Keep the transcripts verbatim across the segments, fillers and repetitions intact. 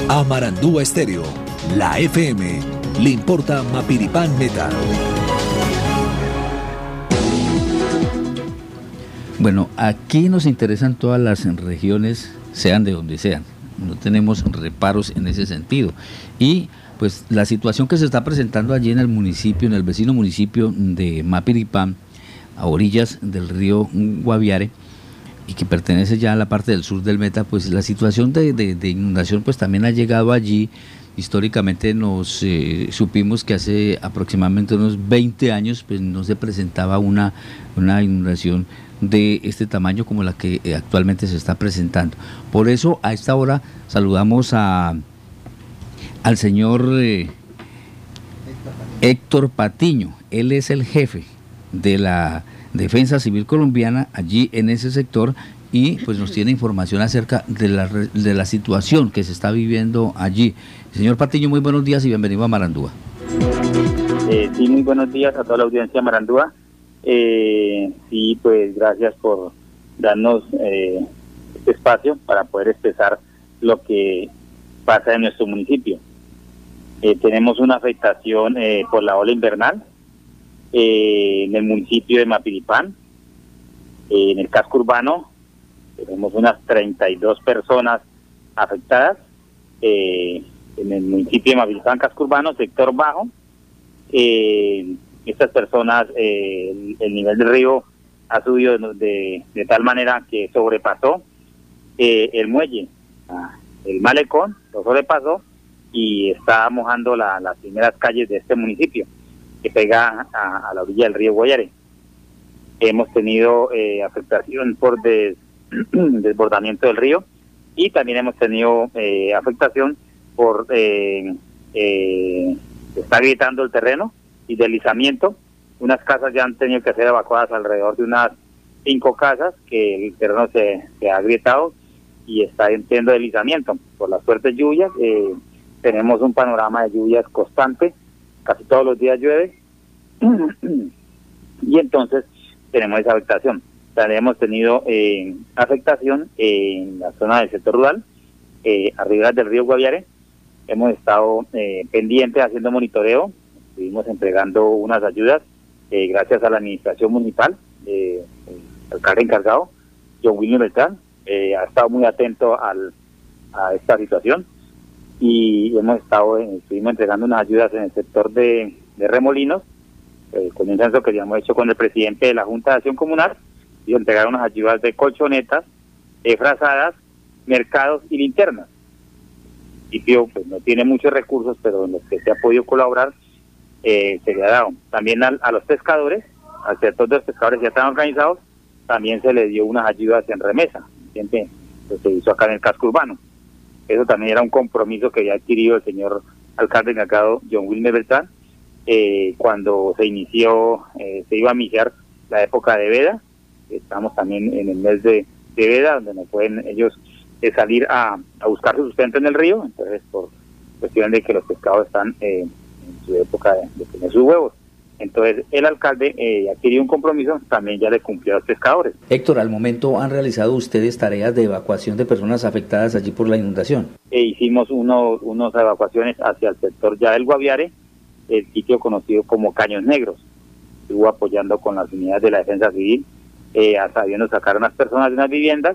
A Marandúa Estéreo, la F M, le importa Mapiripán Meta. Bueno, aquí nos interesan todas las regiones, sean de donde sean. No tenemos reparos en ese sentido. Y pues la situación que se está presentando allí en el municipio, en el vecino municipio de Mapiripán, a orillas del río Guaviare, y que pertenece ya a la parte del sur del Meta, pues la situación de, de, de inundación pues también ha llegado allí. Históricamente nos eh, supimos que hace aproximadamente unos veinte años pues no se presentaba una, una inundación de este tamaño como la que eh, actualmente se está presentando. Por eso a esta hora saludamos a al señor eh, Héctor Patiño. Él es el jefe de la Defensa Civil Colombiana allí en ese sector y pues nos tiene información acerca de la, de la situación que se está viviendo allí. Señor Patiño, muy buenos días y bienvenido a Marandúa. Eh, sí, muy buenos días a toda la audiencia de Marandúa. Eh, sí, pues gracias por darnos eh, este espacio para poder expresar lo que pasa en nuestro municipio. Eh, tenemos una afectación eh, por la ola invernal eh, en el municipio de Mapiripán, eh, en el casco urbano. Tenemos unas treinta y dos personas afectadas eh, en el municipio de Mapiripán, casco urbano, sector bajo. Eh, estas personas, eh, el, el nivel del río ha subido de, de, de tal manera que sobrepasó eh, el muelle, el malecón, lo sobrepasó y está mojando la, las primeras calles de este municipio, que pega a, a la orilla del río Guaviare. Hemos tenido eh, afectación por des, desbordamiento del río y también hemos tenido eh, afectación por eh, eh, está agrietando el terreno y deslizamiento. Unas casas ya han tenido que ser evacuadas, alrededor de unas cinco casas que el terreno se, se ha agrietado y está teniendo deslizamiento por las fuertes lluvias. Eh, tenemos un panorama de lluvias constante, casi todos los días llueve y entonces tenemos esa afectación. También hemos tenido eh, afectación en la zona del sector rural, eh, arriba del río Guaviare. Hemos estado eh, pendientes haciendo monitoreo, estuvimos entregando unas ayudas eh, gracias a la administración municipal, eh, el alcalde encargado, John William Beltrán, eh, ha estado muy atento al, a esta situación y hemos estado, eh, estuvimos entregando unas ayudas en el sector de, de Remolinos, eh, con un censo que ya hemos hecho con el presidente de la Junta de Acción Comunal, y entregaron unas ayudas de colchonetas, eh, frazadas, mercados y linternas. El municipio pues no tiene muchos recursos, pero en los que se ha podido colaborar eh, se le ha dado. También a, a los pescadores, al sector de los pescadores ya están organizados, también se les dio unas ayudas en remesa, ¿entiende? Que se hizo acá en el casco urbano. Eso también era un compromiso que había adquirido el señor alcalde encargado John Wilmer Beltrán, eh, cuando se inició, eh, se iba a iniciar la época de veda. Estamos también en el mes de, de veda, donde no pueden ellos eh, salir a, a buscar su sustento en el río, entonces por cuestión de que los pescados están eh, en su época de, de tener sus huevos. Entonces el alcalde eh, adquirió un compromiso, también ya le cumplió a los pescadores. Héctor, al momento han realizado ustedes tareas de evacuación de personas afectadas allí por la inundación. E hicimos uno, unas evacuaciones hacia el sector ya del Guaviare, el sitio conocido como Caños Negros. Estuvo apoyando con las unidades de la Defensa Civil, eh, sabiendo sacar a unas personas de unas viviendas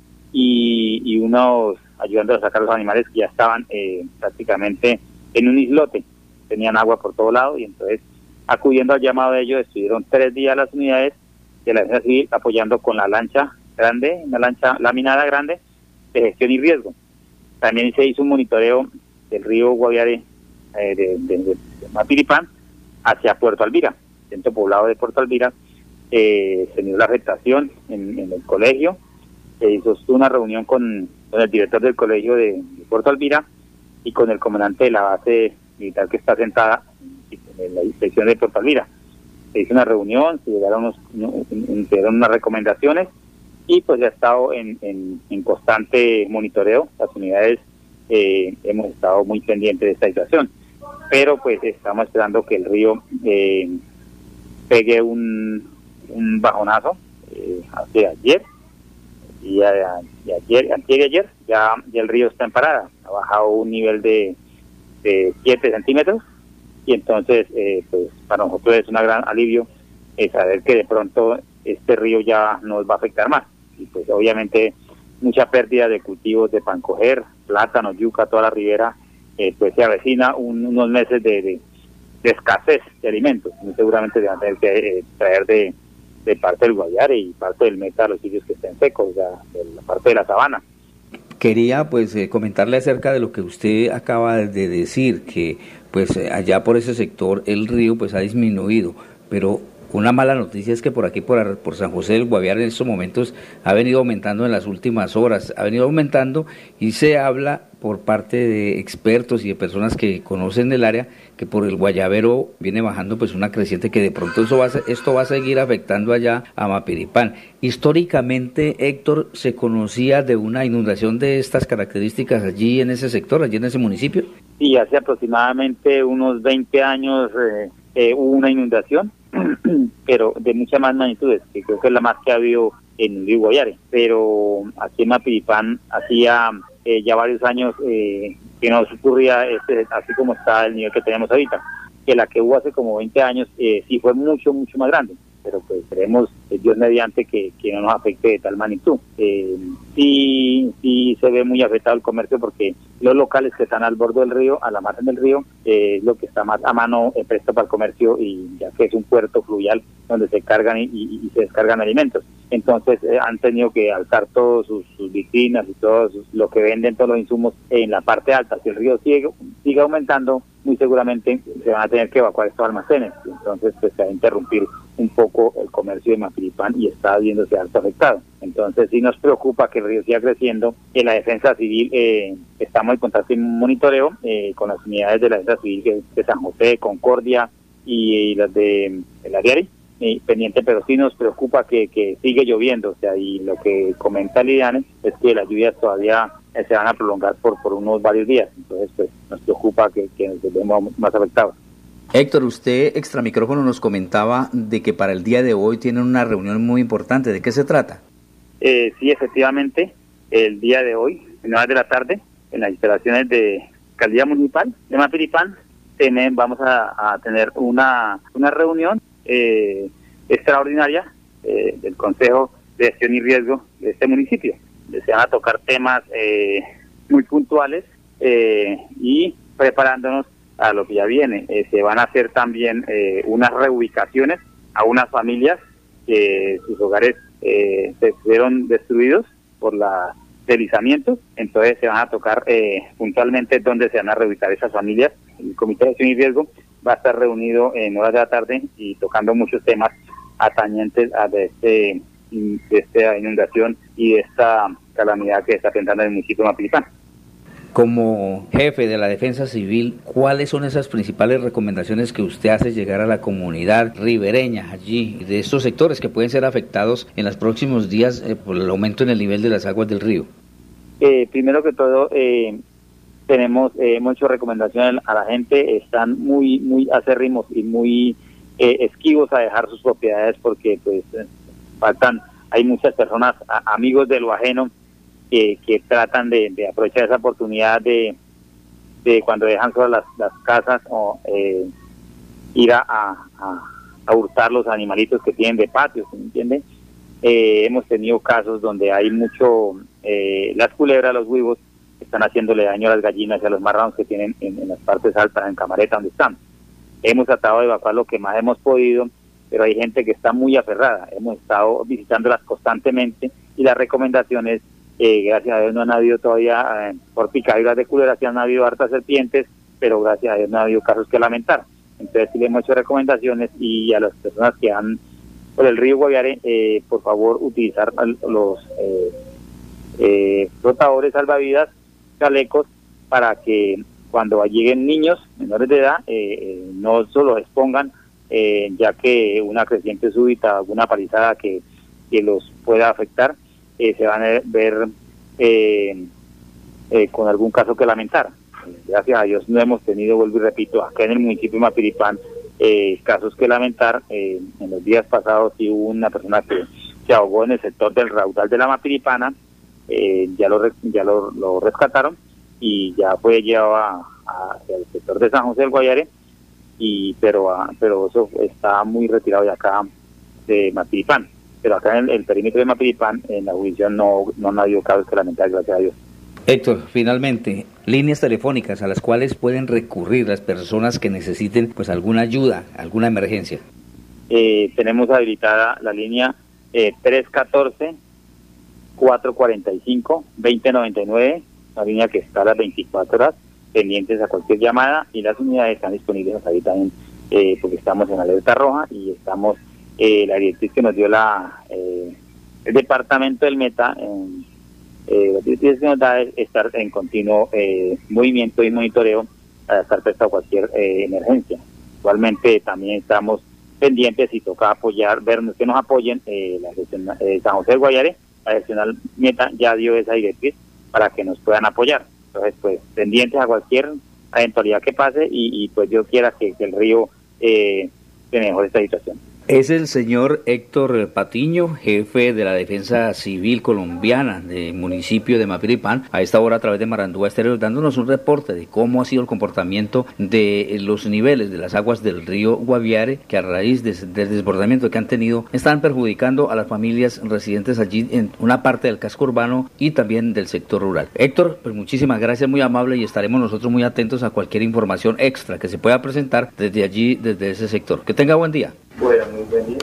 y, y unos ayudando a sacar los animales que ya estaban eh, prácticamente en un islote, tenían agua por todo lado y entonces acudiendo al llamado de ellos, estuvieron tres días las unidades de la Defensa Civil apoyando con la lancha grande, una lancha laminada grande de gestión y riesgo. También se hizo un monitoreo del río Guaviare eh, de, de, de Mapiripán hacia Puerto Alvira, centro poblado de Puerto Alvira. Eh, se dio la afectación en, en el colegio, se hizo una reunión con, con el director del colegio de, de Puerto Alvira y con el comandante de la base militar que está sentada en la inspección de Puerto Alvira. Se hizo una reunión, se llegaron, unos, se dieron unas recomendaciones y pues ya ha estado en, en, en constante monitoreo. Las unidades eh, hemos estado muy pendientes de esta situación, pero pues estamos esperando que el río eh, pegue un, un bajonazo eh, hace ayer y, a, y ayer, ayer y ayer ya, ya el río está en parada, ha bajado un nivel de, de siete centímetros, y entonces eh, pues para nosotros es un gran alivio eh, saber que de pronto este río ya nos va a afectar más, y pues obviamente mucha pérdida de cultivos de pancoger, plátano, yuca, toda la ribera, eh, pues se avecina un, unos meses de, de, de escasez de alimentos. Muy seguramente se van a tener que eh, traer de, de parte del Guaviare y parte del Meta, los sitios que estén secos, ya, de la parte de la sabana. Quería pues eh, comentarle acerca de lo que usted acaba de decir, que pues eh, allá por ese sector el río pues ha disminuido, pero una mala noticia es que por aquí, por, por San José del Guaviare, en estos momentos ha venido aumentando en las últimas horas, ha venido aumentando, y se habla por parte de expertos y de personas que conocen el área que por el Guayabero viene bajando pues una creciente que de pronto eso va a, esto va a seguir afectando allá a Mapiripán. Históricamente, Héctor, ¿se conocía de una inundación de estas características allí en ese sector, allí en ese municipio? Sí, hace aproximadamente unos veinte años eh, eh, hubo una inundación, pero de muchas más magnitudes, que creo que es la más que ha habido en el río Guaviare, pero aquí en Mapiripán hacía eh, ya varios años eh, que no ocurría este, así como está el nivel que tenemos ahorita, que la que hubo hace como veinte años eh, sí fue mucho, mucho más grande, pero pues esperemos, eh, Dios mediante, que, que no nos afecte de tal magnitud. Eh, sí, sí se ve muy afectado el comercio porque los locales que están al borde del río, a la margen del río, eh, es lo que está más a mano eh, presto para el comercio, y ya que es un puerto fluvial donde se cargan y, y, y se descargan alimentos. Entonces eh, han tenido que alzar todos sus, sus vitrinas y todo sus, lo que venden, todos los insumos en la parte alta. Si el río sigue, sigue aumentando, muy seguramente se van a tener que evacuar estos almacenes. Entonces pues se va a interrumpir un poco el comercio de Mapiripán y está viéndose alto afectado. Entonces sí nos preocupa que el río siga creciendo. En la Defensa Civil eh, estamos en contacto y monitoreo eh, con las unidades de la Defensa Civil de, de San José, Concordia y, y las de, de la Diari, eh, pendiente, pero sí nos preocupa que, que sigue lloviendo. O sea, y lo que comenta Lidiane es que las lluvias todavía eh, se van a prolongar por, por unos varios días. Entonces pues nos preocupa que, que nos vemos más afectados. Héctor, usted extra micrófono nos comentaba de que para el día de hoy tienen una reunión muy importante. ¿De qué se trata? Eh, sí, efectivamente, el día de hoy, en horas de la tarde, en las instalaciones de Alcaldía Municipal de Mapiripán, tienen, vamos a, a tener una, una reunión eh, extraordinaria eh, del Consejo de Gestión y Riesgo de este municipio. Se van a tocar temas eh, muy puntuales eh, y preparándonos a lo que ya viene. Eh, se van a hacer también eh, unas reubicaciones a unas familias que sus hogares eh, se fueron destruidos por la deslizamiento, entonces se van a tocar eh, puntualmente dónde se van a reubicar esas familias. El Comité de Gestión y Riesgo va a estar reunido en horas de la tarde y tocando muchos temas atañentes a de, este, de esta inundación y de esta calamidad que está enfrentando el municipio de Mapiripán. Como jefe de la Defensa Civil, ¿cuáles son esas principales recomendaciones que usted hace llegar a la comunidad ribereña allí, de estos sectores que pueden ser afectados en los próximos días eh, por el aumento en el nivel de las aguas del río? Eh, primero que todo, eh, tenemos eh, muchas recomendaciones a la gente, están muy muy acérrimos y muy eh, esquivos a dejar sus propiedades porque pues faltan, hay muchas personas, a, amigos de lo ajeno, Que, que tratan de, de aprovechar esa oportunidad de, de cuando dejan solas las, las casas o eh, ir a, a, a hurtar los animalitos que tienen de patio, ¿se me entiende? Eh, hemos tenido casos donde hay mucho, eh, las culebras, los huevos, están haciéndole daño a las gallinas y a los marranos que tienen en, en las partes altas, en Camareta, donde están. Hemos tratado de evacuar lo que más hemos podido, pero hay gente que está muy aferrada. Hemos estado visitándolas constantemente y las recomendaciones, Eh, gracias a Dios no han habido todavía, eh, por picaduras de culebras, sí han habido hartas serpientes, pero gracias a Dios no ha habido casos que lamentar. Entonces sí le hemos hecho recomendaciones, y a las personas que han por el río Guaviare, eh, por favor utilizar los eh, eh, flotadores salvavidas, chalecos, para que cuando lleguen niños menores de edad eh, no solo expongan, eh, ya que una creciente súbita, alguna palizada que, que los pueda afectar, Eh, se van a ver eh, eh, con algún caso que lamentar. Gracias a Dios no hemos tenido, vuelvo y repito, acá en el municipio de Mapiripán, eh, casos que lamentar. Eh, en los días pasados sí hubo una persona que se ahogó en el sector del raudal de la Mapiripana, eh, ya lo ya lo, lo rescataron y ya fue llevado a, a, al sector de San José del Guaviare, y pero a, pero eso está muy retirado de acá de Mapiripán, pero acá en el, el perímetro de Mapiripán, en la jurisdicción no, no han habido casos que lamentar, gracias a Dios. Héctor, finalmente, líneas telefónicas a las cuales pueden recurrir las personas que necesiten pues alguna ayuda, alguna emergencia. Eh, tenemos habilitada la línea eh, tres uno cuatro, cuatro cuatro cinco, dos cero nueve nueve, una línea que está a las veinticuatro horas, pendientes a cualquier llamada, y las unidades están disponibles ahí también, eh, porque estamos en alerta roja y estamos, eh, la directriz que nos dio la eh, el departamento del Meta, en Eh, la directriz que nos da es estar en continuo eh, movimiento y monitoreo para estar prestado a cualquier eh, emergencia. Igualmente también estamos pendientes, si toca apoyar, ver que nos apoyen, eh, la gestión, eh, San José del Guaviare, la gestión Meta ya dio esa directriz para que nos puedan apoyar. Entonces, pues, pendientes a cualquier eventualidad que pase y, y pues yo quiera que, que el río eh, se mejore esta situación. Es el señor Héctor Patiño, jefe de la Defensa Civil Colombiana del municipio de Mapiripán, a esta hora a través de Marandúa Estéreo, dándonos un reporte de cómo ha sido el comportamiento de los niveles de las aguas del río Guaviare, que a raíz de, del desbordamiento que han tenido, están perjudicando a las familias residentes allí en una parte del casco urbano y también del sector rural. Héctor, pues muchísimas gracias, muy amable, y estaremos nosotros muy atentos a cualquier información extra que se pueda presentar desde allí, desde ese sector. Que tenga buen día. Bueno, muy buen día.